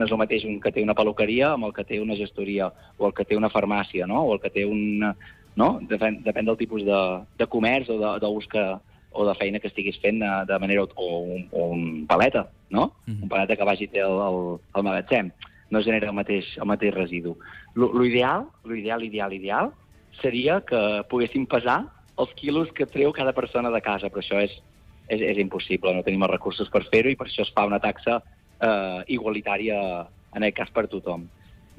No és el mateix un que té una peluqueria amb el que té una gestoria, o el que té una farmàcia, no? O el que té un... No? Depèn del tipus de comerç o d'ús o de feina que estiguis fent de manera... O un paleta, no? Un paleta que vagi al magatzem. No genera el mateix residu. L'ideal seria que poguéssim pesar els quilos que treu cada persona de casa, però això és impossible, no tenim els recursos per fer-ho i per això es fa una taxa igualitària en aquest cas per tothom.